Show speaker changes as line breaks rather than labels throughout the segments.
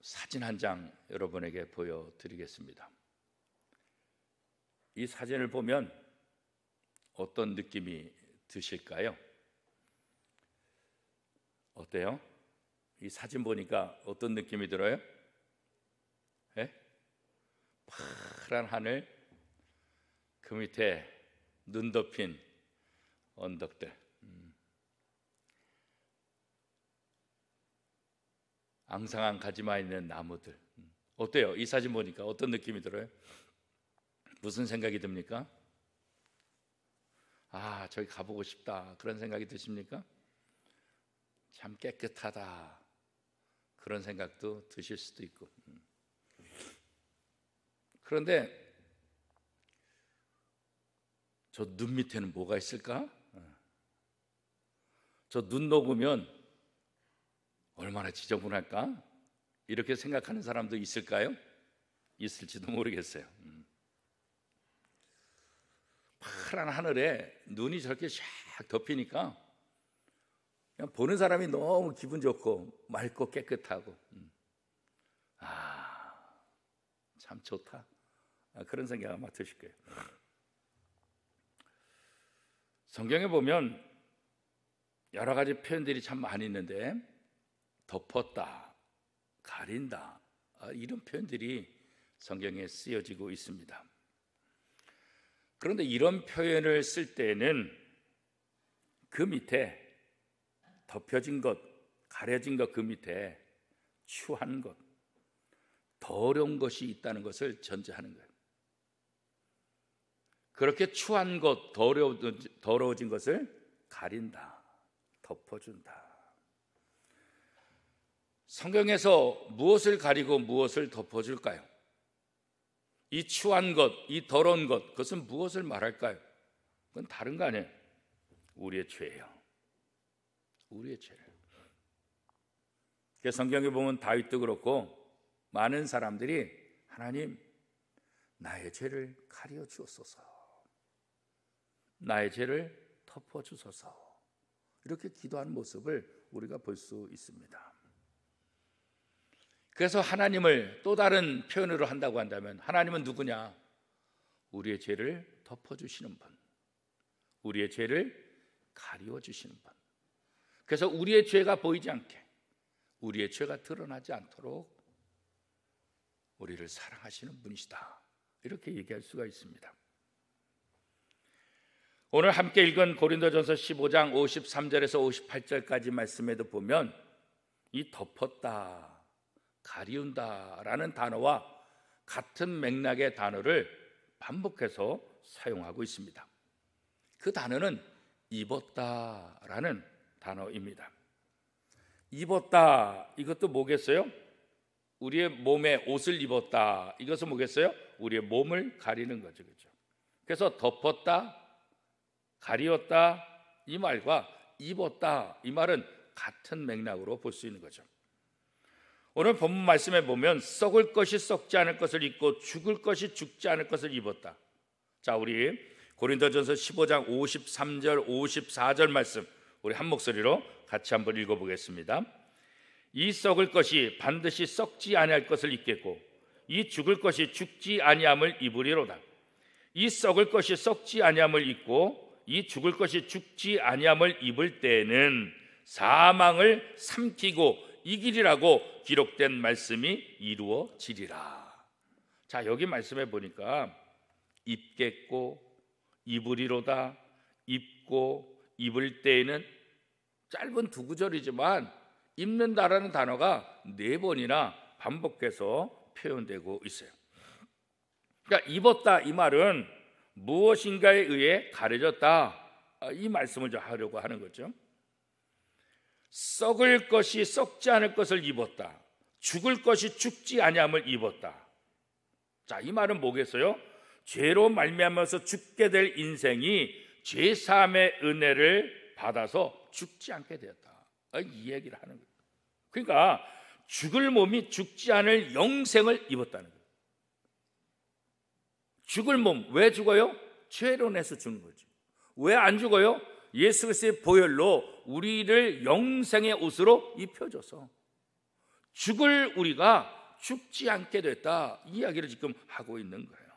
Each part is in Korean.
사진 한 장 여러분에게 보여드리겠습니다. 이 사진을 보면 어떤 느낌이 드실까요? 어때요? 이 사진 보니까 어떤 느낌이 들어요? 예? 파란 하늘, 그 밑에 눈 덮인 언덕들, 앙상한 가지마 있는 나무들. 어때요? 이 사진 보니까 어떤 느낌이 들어요? 무슨 생각이 듭니까? 아, 저기 가보고 싶다, 그런 생각이 드십니까? 참 깨끗하다, 그런 생각도 드실 수도 있고. 그런데 저 눈 밑에는 뭐가 있을까? 저 눈 녹으면 얼마나 지저분할까? 이렇게 생각하는 사람도 있을까요? 있을지도 모르겠어요. 파란 하늘에 눈이 저렇게 샥 덮이니까 그냥 보는 사람이 너무 기분 좋고 맑고 깨끗하고, 참 좋다, 그런 생각 아마 드실 거예요. 성경에 보면 여러 가지 표현들이 참 많이 있는데, 덮었다, 가린다, 이런 표현들이 성경에 쓰여지고 있습니다. 그런데 이런 표현을 쓸 때는 그 밑에 덮여진 것, 가려진 것, 그 밑에 추한 것, 더러운 것이 있다는 것을 전제하는 거예요. 그렇게 추한 것, 더러워진 것을 가린다, 덮어준다. 성경에서 무엇을 가리고 무엇을 덮어줄까요? 이 추한 것, 이 더러운 것, 그것은 무엇을 말할까요? 그건 다른 거 아니에요. 우리의 죄예요. 우리의 죄를. 그래서 성경에 보면 다윗도 그렇고 많은 사람들이 하나님, 나의 죄를 가려 주옵소서, 나의 죄를 덮어 주소서, 이렇게 기도하는 모습을 우리가 볼 수 있습니다. 그래서 하나님을 또 다른 표현으로 한다고 한다면 하나님은 누구냐? 우리의 죄를 덮어주시는 분, 우리의 죄를 가리워주시는 분. 그래서 우리의 죄가 보이지 않게, 우리의 죄가 드러나지 않도록 우리를 사랑하시는 분이시다, 이렇게 얘기할 수가 있습니다. 오늘 함께 읽은 고린도전서 15장 53절에서 58절까지 말씀에도 보면 이 덮었다, 가리운다라는 단어와 같은 맥락의 단어를 반복해서 사용하고 있습니다. 그 단어는 입었다라는 단어입니다. 입었다, 이것도 뭐겠어요? 우리의 몸에 옷을 입었다, 이것은 뭐겠어요? 우리의 몸을 가리는 거죠, 그렇죠? 그래서 덮었다, 가리웠다, 이 말과 입었다, 이 말은 같은 맥락으로 볼 수 있는 거죠. 오늘 본문 말씀에 보면 썩을 것이 썩지 않을 것을 입고 죽을 것이 죽지 않을 것을 입었다. 자, 우리 고린도전서 15장 53절 54절 말씀 우리 한 목소리로 같이 한번 읽어보겠습니다. 이 썩을 것이 반드시 썩지 아니할 것을 입겠고 이 죽을 것이 죽지 아니함을 입으리로다. 이 썩을 것이 썩지 아니함을 입고 이 죽을 것이 죽지 아니함을 입을 때에는 사망을 삼키고 이기리라고 기록된 말씀이 이루어지리라. 자, 여기 말씀해 보니까 입겠고 입으리로다, 입고 입을 때에는, 짧은 두 구절이지만 입는다라는 단어가 4번이나 반복해서 표현되고 있어요. 그러니까 입었다, 이 말은 무엇인가에 의해 가려졌다, 이 말씀을 하려고 하는 거죠. 썩을 것이 썩지 않을 것을 입었다, 죽을 것이 죽지 아니함을 입었다. 자, 이 말은 뭐겠어요? 죄로 말미암아서 죽게 될 인생이 죄사함의 은혜를 받아서 죽지 않게 되었다, 이 얘기를 하는 거예요. 그러니까 죽을 몸이 죽지 않을 영생을 입었다는 거예요. 죽을 몸, 왜 죽어요? 죄로 인해서 죽는 거죠. 왜 안 죽어요? 예수 그리스도의 보혈로 우리를 영생의 옷으로 입혀줘서 죽을 우리가 죽지 않게 됐다, 이 이야기를 지금 하고 있는 거예요.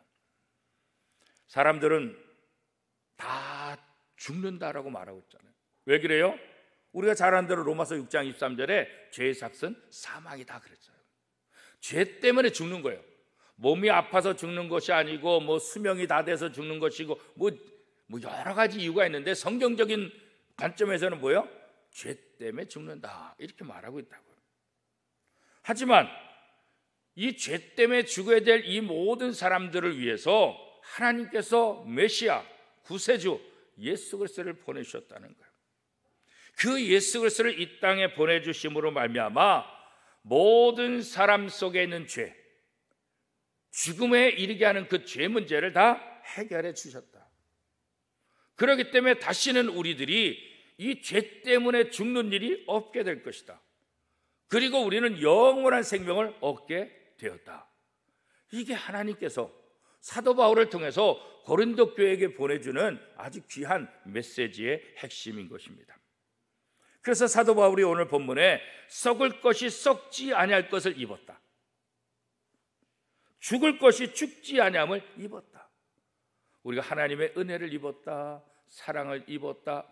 사람들은 다 죽는다라고 말하고 있잖아요. 왜 그래요? 우리가 잘 아는 대로 로마서 6장 23절에 죄의 삭은 사망이다 그랬어요. 죄 때문에 죽는 거예요. 몸이 아파서 죽는 것이 아니고 뭐 수명이 다 돼서 죽는 것이고 뭐 여러 가지 이유가 있는데 성경적인 관점에서는 뭐예요? 죄 때문에 죽는다, 이렇게 말하고 있다고요. 하지만 이 죄 때문에 죽어야 될 이 모든 사람들을 위해서 하나님께서 메시아, 구세주 예수 그리스도를 보내주셨다는 거예요. 그 예수 그리스도를 이 땅에 보내주심으로 말미암아 모든 사람 속에 있는 죄, 죽음에 이르게 하는 그 죄 문제를 다 해결해 주셨다. 그렇기 때문에 다시는 우리들이 이 죄 때문에 죽는 일이 없게 될 것이다. 그리고 우리는 영원한 생명을 얻게 되었다. 이게 하나님께서 사도 바울을 통해서 고린도 교회에게 보내주는 아주 귀한 메시지의 핵심인 것입니다. 그래서 사도 바울이 오늘 본문에 썩을 것이 썩지 아니할 것을 입었다, 죽을 것이 죽지 아니함을 입었다. 우리가 하나님의 은혜를 입었다, 사랑을 입었다,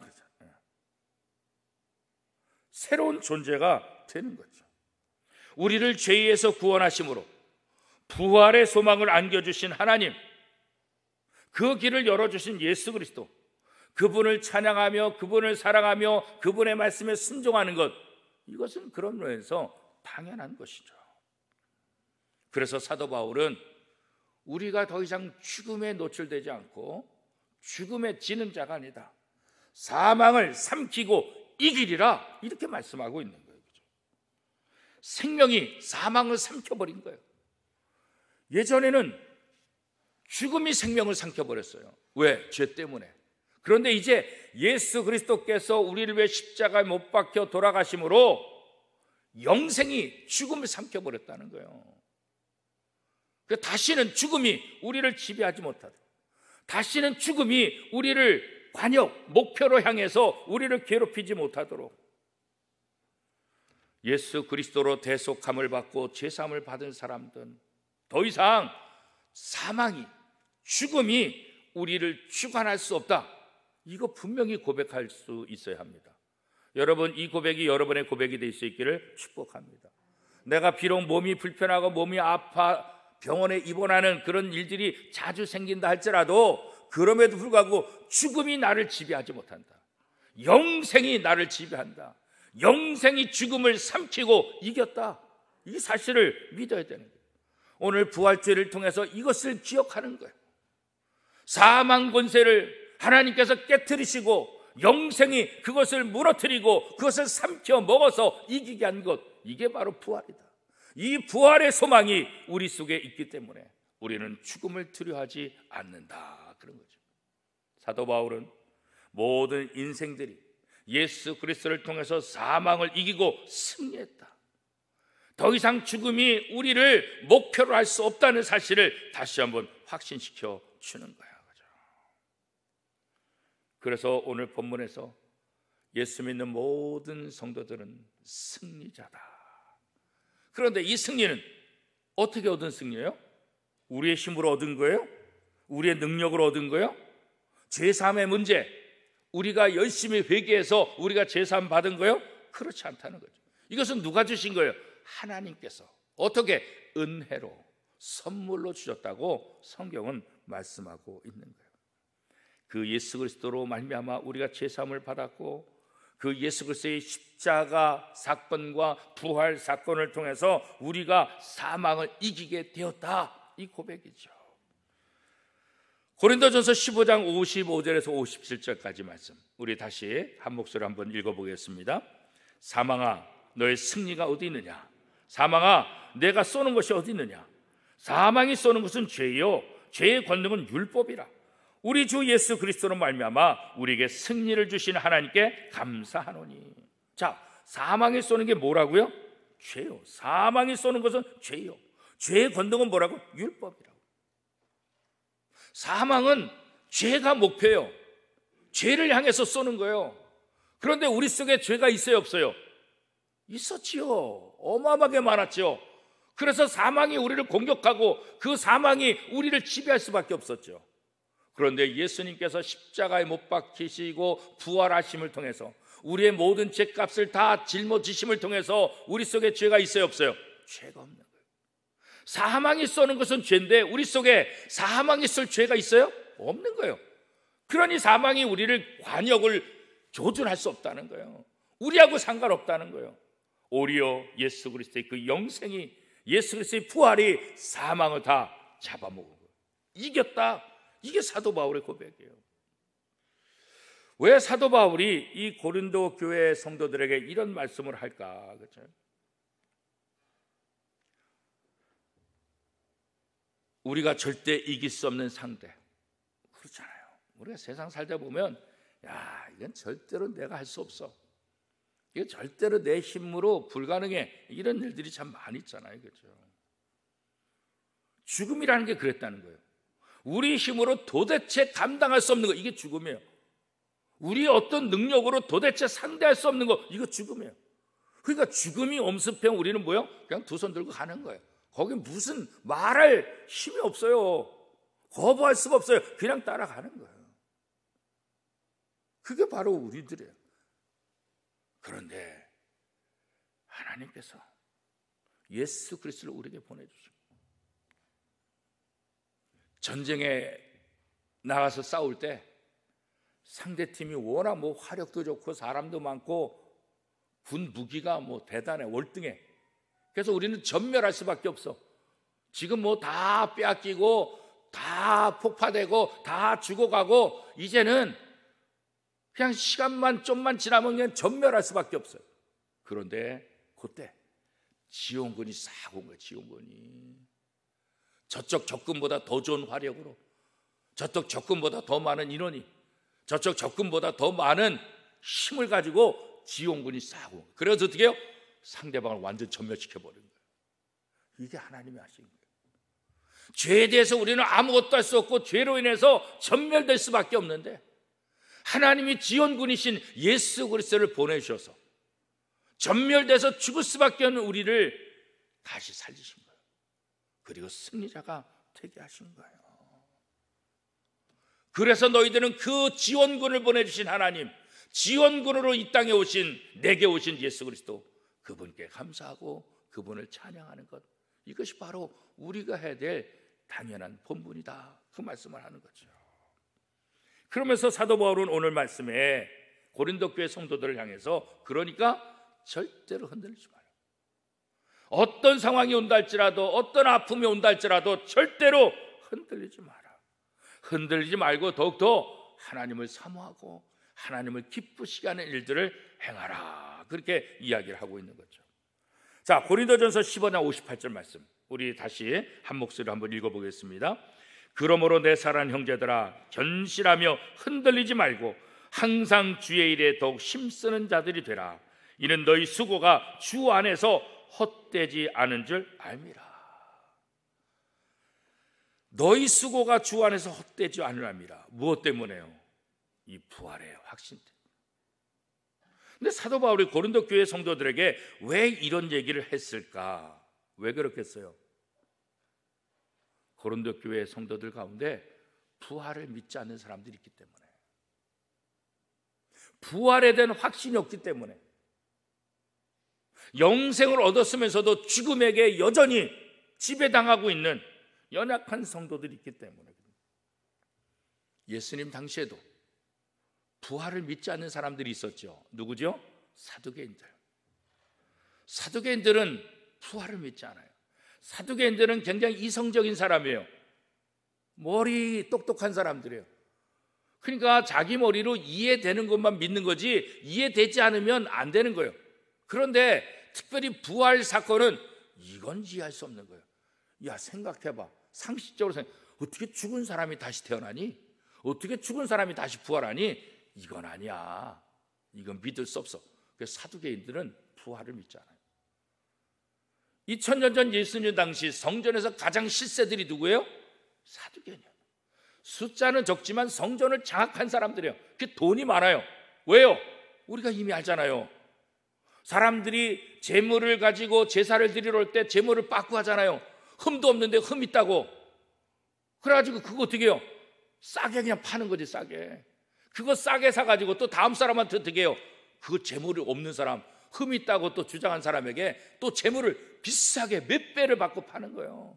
새로운 존재가 되는 거죠. 우리를 죄에서 구원하심으로 부활의 소망을 안겨주신 하나님, 그 길을 열어주신 예수 그리스도, 그분을 찬양하며 그분을 사랑하며 그분의 말씀에 순종하는 것, 이것은 그런 면에서 당연한 것이죠. 그래서 사도 바울은 우리가 더 이상 죽음에 노출되지 않고 죽음에 지는 자가 아니다, 사망을 삼키고 이기리라, 이렇게 말씀하고 있는 거예요. 생명이 사망을 삼켜버린 거예요. 예전에는 죽음이 생명을 삼켜버렸어요. 왜? 죄 때문에. 그런데 이제 예수 그리스도께서 우리를 위해 십자가에 못 박혀 돌아가심으로 영생이 죽음을 삼켜버렸다는 거예요. 다시는 죽음이 우리를 지배하지 못하도록, 다시는 죽음이 우리를 관역, 목표로 향해서 우리를 괴롭히지 못하도록, 예수 그리스도로 대속함을 받고 죄사함을 받은 사람들은 더 이상 사망이, 죽음이 우리를 주관할 수 없다, 이거 분명히 고백할 수 있어야 합니다. 여러분, 이 고백이 여러분의 고백이 될 수 있기를 축복합니다. 내가 비록 몸이 불편하고 몸이 아파 병원에 입원하는 그런 일들이 자주 생긴다 할지라도 그럼에도 불구하고 죽음이 나를 지배하지 못한다, 영생이 나를 지배한다, 영생이 죽음을 삼키고 이겼다, 이 사실을 믿어야 되는 거예요. 오늘 부활주의를 통해서 이것을 기억하는 거예요. 사망 권세를 하나님께서 깨트리시고 영생이 그것을 무너뜨리고 그것을 삼켜 먹어서 이기게 한 것, 이게 바로 부활이다. 이 부활의 소망이 우리 속에 있기 때문에 우리는 죽음을 두려워하지 않는다, 그런 거죠. 사도 바울은 모든 인생들이 예수 그리스도를 통해서 사망을 이기고 승리했다, 더 이상 죽음이 우리를 목표로 할 수 없다는 사실을 다시 한번 확신시켜 주는 거야. 그래서 오늘 본문에서 예수 믿는 모든 성도들은 승리자다. 그런데 이 승리는 어떻게 얻은 승리예요? 우리의 힘으로 얻은 거예요? 우리의 능력으로 얻은 거예요? 죄사함의 문제, 우리가 열심히 회개해서 우리가 죄사함 받은 거예요? 그렇지 않다는 거죠. 이것은 누가 주신 거예요? 하나님께서. 어떻게? 은혜로, 선물로 주셨다고 성경은 말씀하고 있는 거예요. 그 예수 그리스도로 말미암아 우리가 죄사함을 받았고, 그 예수 그리스도의 십자가 사건과 부활 사건을 통해서 우리가 사망을 이기게 되었다, 이 고백이죠. 고린도전서 15장 55절에서 57절까지 말씀, 우리 다시 한 목소리 한번 읽어보겠습니다. 사망아, 너의 승리가 어디 있느냐? 사망아, 내가 쏘는 것이 어디 있느냐? 사망이 쏘는 것은 죄요, 죄의 권능은 율법이라. 우리 주 예수 그리스도로 말미암아 우리에게 승리를 주신 하나님께 감사하노니. 자, 사망이 쏘는 게 뭐라고요? 죄요. 사망이 쏘는 것은 죄요. 죄의 권능은 뭐라고? 율법이라고. 사망은 죄가 목표예요. 죄를 향해서 쏘는 거예요. 그런데 우리 속에 죄가 있어요, 없어요? 있었지요. 어마어마하게 많았죠. 그래서 사망이 우리를 공격하고 그 사망이 우리를 지배할 수밖에 없었죠. 그런데 예수님께서 십자가에 못 박히시고 부활하심을 통해서 우리의 모든 죄값을 다 짊어지심을 통해서 우리 속에 죄가 있어요, 없어요? 죄가 없는 거예요. 사망이 쏘는 것은 죄인데 우리 속에 사망이 쏠 죄가 있어요? 없는 거예요. 그러니 사망이 우리를 관역을 조준할 수 없다는 거예요. 우리하고 상관없다는 거예요. 오히려 예수 그리스도의 그 영생이, 예수 그리스도의 부활이 사망을 다 잡아먹은 거예요. 이겼다. 이게 사도 바울의 고백이에요. 왜 사도 바울이 이 고린도 교회 성도들에게 이런 말씀을 할까? 그렇죠? 우리가 절대 이길 수 없는 상대. 그렇잖아요. 우리가 세상 살다 보면 야, 이건 절대로 내가 할 수 없어. 이거 절대로 내 힘으로 불가능해. 이런 일들이 참 많이 있잖아요. 그렇죠? 죽음이라는 게 그랬다는 거예요. 우리 힘으로 도대체 감당할 수 없는 거, 이게 죽음이에요. 우리 어떤 능력으로 도대체 상대할 수 없는 거, 이거 죽음이에요. 그러니까 죽음이 엄습해온 우리는 뭐예요? 그냥 두 손 들고 가는 거예요. 거기 무슨 말할 힘이 없어요. 거부할 수가 없어요. 그냥 따라가는 거예요. 그게 바로 우리들이에요. 그런데 하나님께서 예수 그리스도를 우리에게 보내주시고 전쟁에 나가서 싸울 때 상대팀이 워낙 뭐 화력도 좋고 사람도 많고 군 무기가 뭐 대단해, 월등해. 그래서 우리는 전멸할 수밖에 없어. 지금 뭐 다 빼앗기고 다 폭파되고 다 죽어가고 이제는 그냥 시간만 좀만 지나면 그냥 전멸할 수밖에 없어요. 그런데 그때 지원군이 싹 온 거예요. 지원군이 저쪽 적군보다 더 좋은 화력으로, 저쪽 적군보다 더 많은 인원이, 저쪽 적군보다 더 많은 힘을 가지고 지원군이 싹 온 거예요. 그래서 어떻게 해요? 상대방을 완전 전멸시켜버린 거예요. 이게 하나님이 하신 거예요. 죄에 대해서 우리는 아무것도 할 수 없고 죄로 인해서 전멸될 수밖에 없는데 하나님이 지원군이신 예수 그리스도를 보내주셔서 전멸돼서 죽을 수밖에 없는 우리를 다시 살리신 거예요. 그리고 승리자가 되게 하신 거예요. 그래서 너희들은 그 지원군을 보내주신 하나님, 지원군으로 이 땅에 오신, 내게 오신 예수 그리스도, 그분께 감사하고 그분을 찬양하는 것, 이것이 바로 우리가 해야 될 당연한 본분이다, 그 말씀을 하는 거죠. 그러면서 사도 바울은 오늘 말씀에 고린도 교회 성도들을 향해서 그러니까 절대로 흔들리지 마라. 어떤 상황이 온다 할지라도, 어떤 아픔이 온다 할지라도 절대로 흔들리지 마라. 흔들리지 말고 더욱더 하나님을 사모하고 하나님을 기쁘시게 하는 일들을 행하라, 그렇게 이야기를 하고 있는 거죠. 자, 고린도전서 15장 58절 말씀, 우리 다시 한 목소리로 한번 읽어보겠습니다. 그러므로 내 사랑하는 형제들아, 견실하며 흔들리지 말고 항상 주의 일에 더욱 힘쓰는 자들이 되라. 이는 너희 수고가 주 안에서 헛되지 않은 줄 알미라. 너희 수고가 주 안에서 헛되지 않을 알미라. 무엇 때문에요? 이 부활의 확신 때문에. 근데 사도 바울이 고린도 교회 성도들에게 왜 이런 얘기를 했을까? 왜 그렇겠어요? 고린도 교회 성도들 가운데 부활을 믿지 않는 사람들이 있기 때문에, 부활에 대한 확신이 없기 때문에, 영생을 얻었으면서도 죽음에게 여전히 지배당하고 있는 연약한 성도들이 있기 때문에. 예수님 당시에도 부활을 믿지 않는 사람들이 있었죠. 누구죠? 사두개인들. 사두개인들은 부활을 믿지 않아요. 사두개인들은 굉장히 이성적인 사람이에요. 머리 똑똑한 사람들이에요. 그러니까 자기 머리로 이해되는 것만 믿는 거지 이해되지 않으면 안 되는 거예요. 그런데 특별히 부활 사건은 이건 이해할 수 없는 거예요. 야, 생각해봐. 상식적으로 어떻게 죽은 사람이 다시 태어나니? 어떻게 죽은 사람이 다시 부활하니? 이건 아니야. 이건 믿을 수 없어. 그래서 사두개인들은 부활을 믿지 않아요. 2000년 전 예수님 당시 성전에서 가장 실세들이 누구예요? 사두개인이에요. 숫자는 적지만 성전을 장악한 사람들이에요. 그 돈이 많아요. 왜요? 우리가 이미 알잖아요. 사람들이 재물을 가지고 제사를 드리러 올 때 재물을 빠꾸 하잖아요. 흠도 없는데 흠 있다고. 그래가지고 그거 어떻게 해요? 싸게 그냥 파는 거지, 싸게. 그거 싸게 사가지고 또 다음 사람한테 어떻게 해요? 그거 재물이 없는 사람, 흠 있다고 또 주장한 사람에게 또 재물을 비싸게 몇 배를 받고 파는 거예요.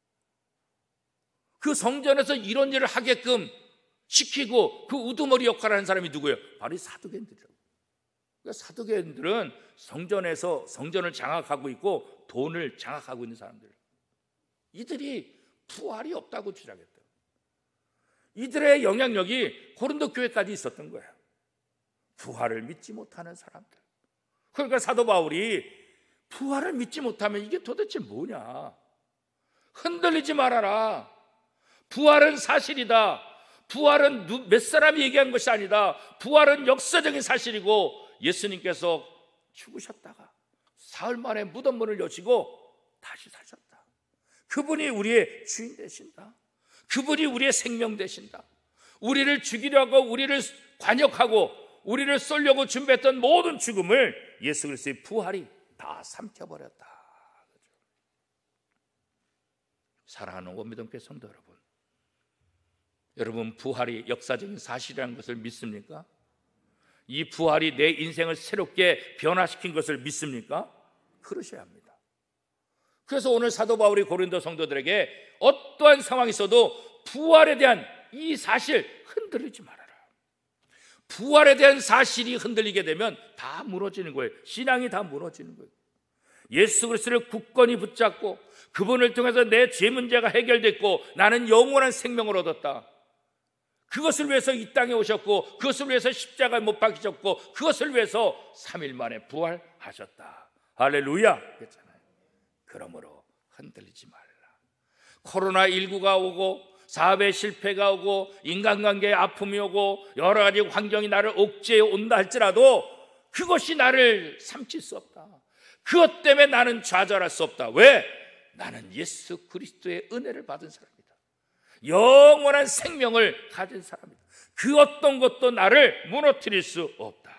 그 성전에서 이런 일을 하게끔 시키고 그 우두머리 역할을 하는 사람이 누구예요? 바로 이 사두개인들이라고. 그러니까 사두개인들은 성전에서 성전을 장악하고 있고 돈을 장악하고 있는 사람들. 이들이 부활이 없다고 주장했대요. 이들의 영향력이 고린도 교회까지 있었던 거예요. 부활을 믿지 못하는 사람들. 그러니까 사도 바울이 부활을 믿지 못하면 이게 도대체 뭐냐? 흔들리지 말아라. 부활은 사실이다. 부활은 몇 사람이 얘기한 것이 아니다. 부활은 역사적인 사실이고 예수님께서 죽으셨다가 사흘 만에 무덤 문을 여시고 다시 사셨다. 그분이 우리의 주인 되신다. 그분이 우리의 생명 되신다. 우리를 죽이려고 우리를 관역하고 우리를 쏠려고 준비했던 모든 죽음을 예수 그리스도의 부활이 다 삼켜버렸다. 사랑하는 원미동교회 성도 여러분, 여러분 부활이 역사적인 사실이라는 것을 믿습니까? 이 부활이 내 인생을 새롭게 변화시킨 것을 믿습니까? 그러셔야 합니다. 그래서 오늘 사도 바울이 고린도 성도들에게 어떠한 상황이 있어도 부활에 대한 이 사실 흔들리지 말아라. 부활에 대한 사실이 흔들리게 되면 다 무너지는 거예요. 신앙이 다 무너지는 거예요. 예수 그리스도를 굳건히 붙잡고 그분을 통해서 내 죄 문제가 해결됐고 나는 영원한 생명을 얻었다. 그것을 위해서 이 땅에 오셨고 그것을 위해서 십자가에 못 박히셨고 그것을 위해서 3일 만에 부활하셨다. 할렐루야. 그랬잖아요. 그러므로 흔들리지 말라. 코로나19가 오고 사업의 실패가 오고 인간관계의 아픔이 오고 여러 가지 환경이 나를 억제해 온다 할지라도 그것이 나를 삼킬 수 없다. 그것 때문에 나는 좌절할 수 없다. 왜? 나는 예수 그리스도의 은혜를 받은 사람이다. 영원한 생명을 가진 사람이다. 그 어떤 것도 나를 무너뜨릴 수 없다.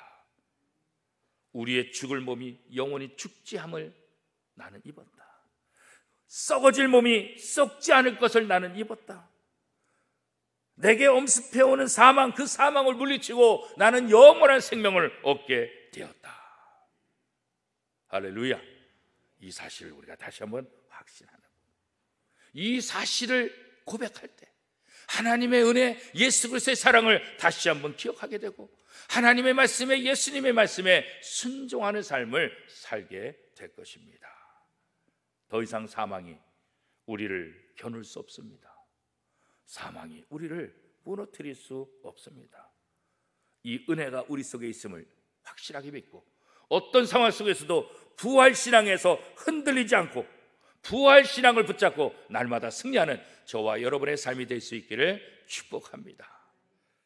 우리의 죽을 몸이 영원히 죽지 않음을 나는 입었다. 썩어질 몸이 썩지 않을 것을 나는 입었다. 내게 엄습해오는 사망, 그 사망을 물리치고 나는 영원한 생명을 얻게 되었다. 할렐루야. 이 사실을 우리가 다시 한번 확신하는 거예요. 이 사실을 고백할 때 하나님의 은혜, 예수 그리스도의 사랑을 다시 한번 기억하게 되고 하나님의 말씀에, 예수님의 말씀에 순종하는 삶을 살게 될 것입니다. 더 이상 사망이 우리를 겨눌 수 없습니다. 사망이 우리를 무너뜨릴 수 없습니다. 이 은혜가 우리 속에 있음을 확실하게 믿고 어떤 상황 속에서도 부활신앙에서 흔들리지 않고 부활신앙을 붙잡고 날마다 승리하는 저와 여러분의 삶이 될 수 있기를 축복합니다.